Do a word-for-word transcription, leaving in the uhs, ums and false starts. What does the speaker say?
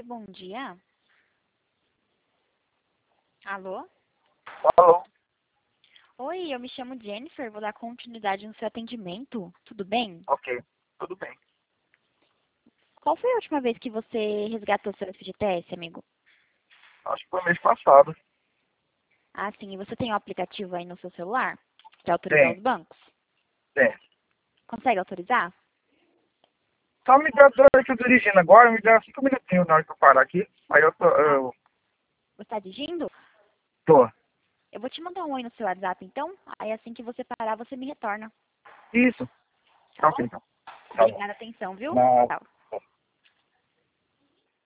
Oi, bom dia. Alô? Alô? Oi, eu me chamo Jennifer, vou dar continuidade no seu atendimento. Tudo bem? Ok, tudo bem. Qual foi a última vez que você resgatou seu F G T S, amigo? Acho que foi mês passado. Ah, sim. E você tem um aplicativo aí no seu celular para autorizar Tem, os bancos? tem. Consegue autorizar? Só me dá, eu tô dirigindo agora, me dá cinco minutinhos na hora que eu parar aqui. Aí eu tô, Ah, eu você está dirigindo? tô. Eu vou te mandar um oi no seu WhatsApp, então. Aí assim que você parar, você me retorna. Isso. Tá Tá ok, bom? então. Tá bom. Obrigada, atenção, viu? Não. Tchau.